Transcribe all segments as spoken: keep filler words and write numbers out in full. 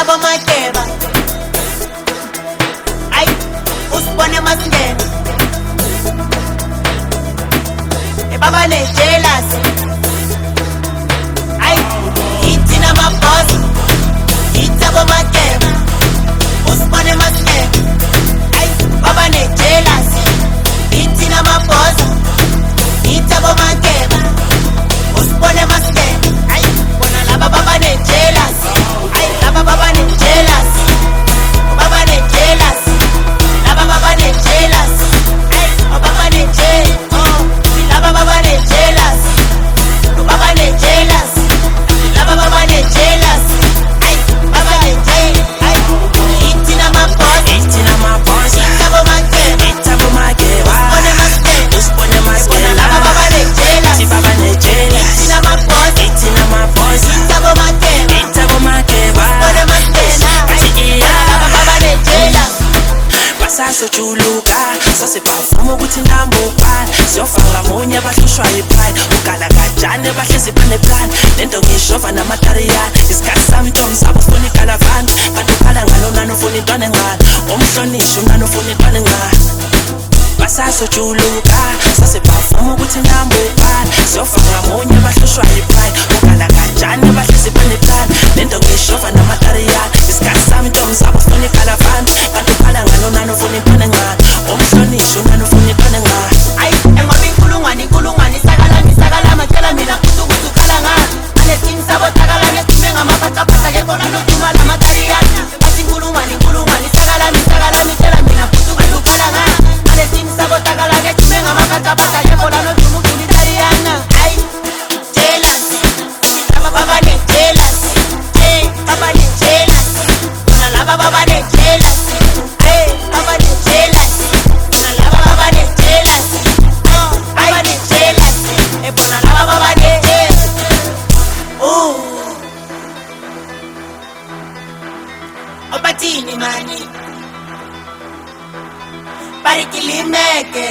Itabo makeba ay usibone masingena ebaba ne jealous ay itina maboss itabo makeba usibone masingena ay baba ne jealous itina maboss itabo makeba usibone masingena ay bona laba baba ne jealous ay laba baba ne jealous baba ne jealous laba baba ne jealous ay baba ne jealous oh laba baba ne jealous baba ne jealous laba baba ne jealous ay baba ne jealous ay itina maboss itina maboss itabo makeba itabo makeba usibone masingena usibone masingena laba baba ne jealous baba ne jealous itina maboss itina maboss itabo makeba itabo makeba usibone masingena laba baba ne jealous basasojuluka sasebavuma ukuthi nambubani siyofaka munye bahlushwa yipride ugala kanjani bahlezi paneplan lento ngishova namatariyani isikhathi sami tom sabo ufuna ikalavani kanti ukhala ngalo nani ufuna intwana engani umhlonishwa nani ufuna intwana engani basasojuluka sasebavuma ukuthi nambubani siyofaka munye bahlushwa yipride ugala kanjani bahlezi paneplan lento ngishova namatariyani isikhathi sami tom sabo ufuna ikalavani kanti ukhala ngalo nani ufuna intwana engani umhlonishwa nani ufuna intwana engani ay engoba inkulungwane inkulungwane isakala ngisakala macela mina futhi ukuthi ukhala ngani anesini sabo takala ngesime ngamaphathaphatha ke khona noduma lamatariyani athi inkulungwane inkulungwane isakala ngisakala ngitshela mina futhi ukuthi ukhala ngani anesini sabo takala ngesime ngamaphathaphatha ke khona noduma ulitariyana ay jealous laba baba ne jealous hey baba ne jealous bona laba baba ne jealous hey baba ne jealous bona laba baba ne jealous oh baba ne jealous hey bona laba baba ne jealous oh obatini mani barikilimeke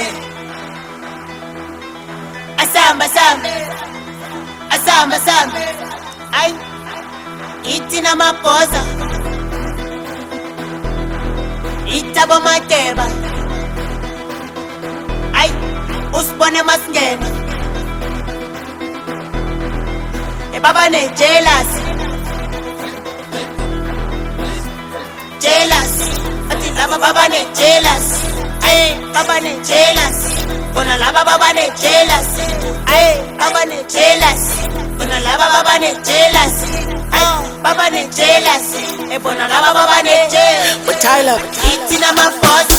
asamba samba asamba samba ay itina maposa itabo makeba ay usibone masingena ebaba ne jealous jealous athi laba baba ne jealous ay baba ne jealous bona laba baba ne jealous ay baba ne jealous bona laba baba ne jealous ay baba ne jealous e bona laba baba ne jealous but Tyler itina maboss